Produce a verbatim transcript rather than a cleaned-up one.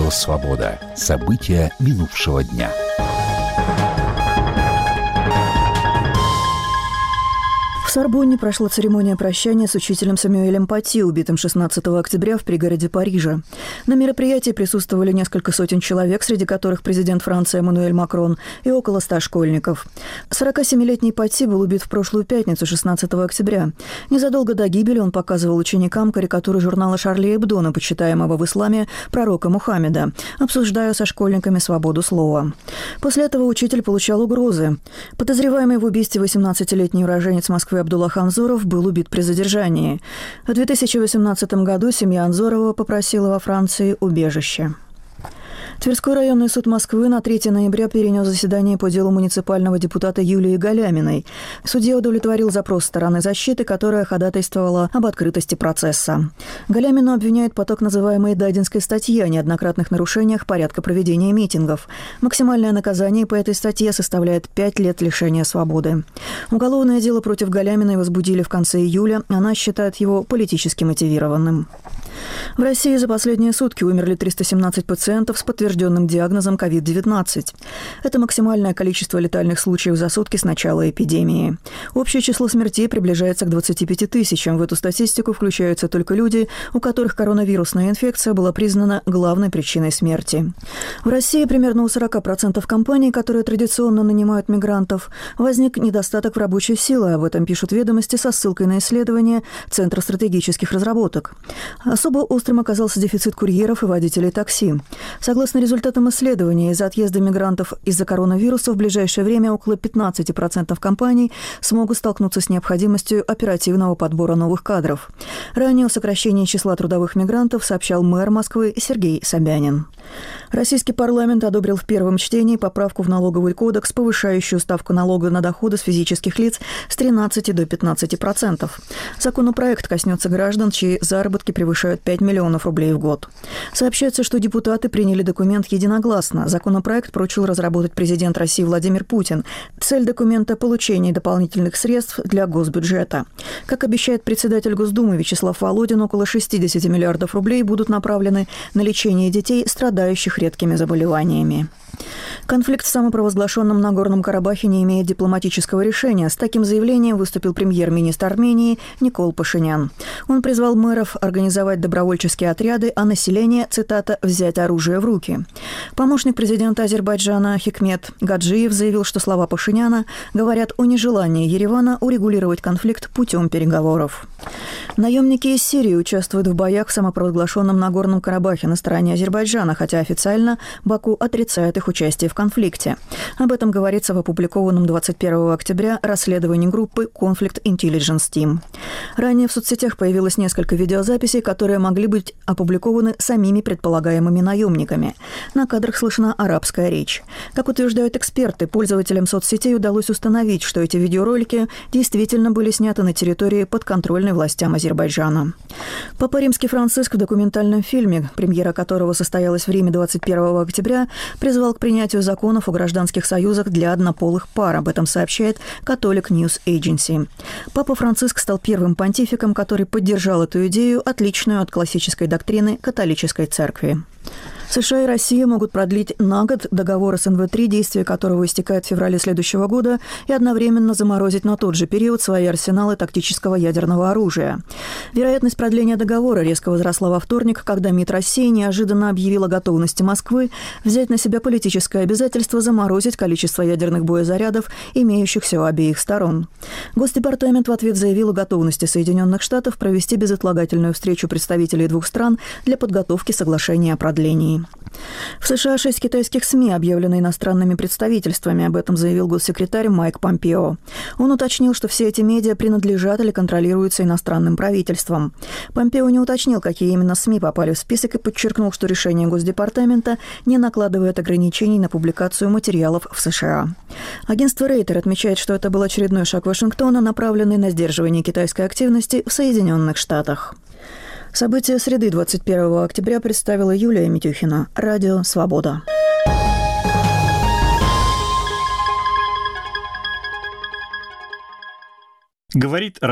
Радио «Свобода». События минувшего дня. В Сорбонне прошла церемония прощания с учителем Самюэлем Пати, убитым шестнадцатого октября в пригороде Парижа. На мероприятии присутствовали несколько сотен человек, среди которых президент Франции Эммануэль Макрон и около ста школьников. сорокасемилетний Пати был убит в прошлую пятницу, шестнадцатого октября. Незадолго до гибели он показывал ученикам карикатуры журнала «Шарли Эбдо», почитаемого в исламе пророка Мухаммеда, обсуждая со школьниками свободу слова. После этого учитель получал угрозы. Подозреваемый в убийстве восемнадцатилетний уроженец Москвы Абдуллах Анзоров был убит при задержании. В две тысячи восемнадцатом году семья Анзорова попросила во Франции убежище. Тверской районный суд Москвы на третьего ноября перенес заседание по делу муниципального депутата Юлии Галяминой. Судья удовлетворил запрос стороны защиты, которая ходатайствовала об открытости процесса. Галямину обвиняют по так называемой Дадинской статье о неоднократных нарушениях порядка проведения митингов. Максимальное наказание по этой статье составляет пять лет лишения свободы. Уголовное дело против Галяминой возбудили в конце июля. Она считает его политически мотивированным. В России за последние сутки умерли триста семнадцать пациентов с подтвержденным диагнозом ковид девятнадцать. Это максимальное количество летальных случаев за сутки с начала эпидемии. Общее число смертей приближается к двадцати пяти тысячам. В эту статистику включаются только люди, у которых коронавирусная инфекция была признана главной причиной смерти. В России примерно у сорока процентов компаний, которые традиционно нанимают мигрантов, возник недостаток в рабочей силы. Об этом пишут «Ведомости» со ссылкой на исследование Центра стратегических разработок. Особо острым оказался дефицит курьеров и водителей такси. Согласно результатам исследования, из-за отъезда мигрантов из-за коронавируса в ближайшее время около пятнадцати процентов компаний смогут столкнуться с необходимостью оперативного подбора новых кадров. Ранее о сокращении числа трудовых мигрантов сообщал мэр Москвы Сергей Собянин. Российский парламент одобрил в первом чтении поправку в налоговый кодекс, повышающую ставку налога на доходы с физических лиц с тринадцати до пятнадцати процентов. Законопроект коснется граждан, чьи заработки превышают пять миллионов рублей в год. Сообщается, что депутаты приняли документ единогласно. Законопроект поручил разработать президент России Владимир Путин. Цель документа – получение дополнительных средств для госбюджета. Как обещает председатель Госдумы Вячеслав Володин, около шестидесяти миллиардов рублей будут направлены на лечение детей, страдающих редкими заболеваниями. Конфликт в самопровозглашенном Нагорном Карабахе не имеет дипломатического решения. С таким заявлением выступил премьер-министр Армении Никол Пашинян. Он призвал мэров организовать добровольческие отряды, а население, цитата, «взять оружие в руки». Помощник президента Азербайджана Хикмет Гаджиев заявил, что слова Пашиняна говорят о нежелании Еревана урегулировать конфликт путем переговоров. Наемники из Сирии участвуют в боях в самопровозглашенном Нагорном Карабахе на стороне Азербайджана, хотя официально Баку отрицает их участие в конфликте. Об этом говорится в опубликованном двадцать первого октября расследовании группы Conflict Intelligence Team. Ранее в соцсетях появилось несколько видеозаписей, которые могли быть опубликованы самими предполагаемыми наемниками. На кадрах слышна арабская речь. Как утверждают эксперты, пользователям соцсетей удалось установить, что эти видеоролики действительно были сняты на территории, подконтрольной властям Азербайджана. Папа Римский Франциск в документальном фильме, премьера которого состоялась в Риме двадцать первого октября, призвал к принятию законов о гражданских союзах для однополых пар. Об этом сообщает Catholic News Agency. Папа Франциск стал первым понтификом, который поддержал эту идею, отличную от классической доктрины католической церкви. США и Россия могут продлить на год договор эс эн вэ три, действие которого истекает в феврале следующего года, и одновременно заморозить на тот же период свои арсеналы тактического ядерного оружия. Вероятность продления договора резко возросла во вторник, когда МИД России неожиданно объявил о готовности Москвы взять на себя политическое обязательство заморозить количество ядерных боезарядов, имеющихся у обеих сторон. Госдепартамент в ответ заявил о готовности Соединенных Штатов провести безотлагательную встречу представителей двух стран для подготовки соглашения о продлении. В США шесть китайских СМИ объявлены иностранными представительствами. Об этом заявил госсекретарь Майк Помпео. Он уточнил, что все эти медиа принадлежат или контролируются иностранным правительством. Помпео не уточнил, какие именно СМИ попали в список, и подчеркнул, что решение Госдепартамента не накладывает ограничений на публикацию материалов в США. Агентство Рейтер отмечает, что это был очередной шаг Вашингтона, направленный на сдерживание китайской активности в Соединенных Штатах. События среды двадцать первого октября представила Юлия Митюхина. Радио «Свобода». Говорит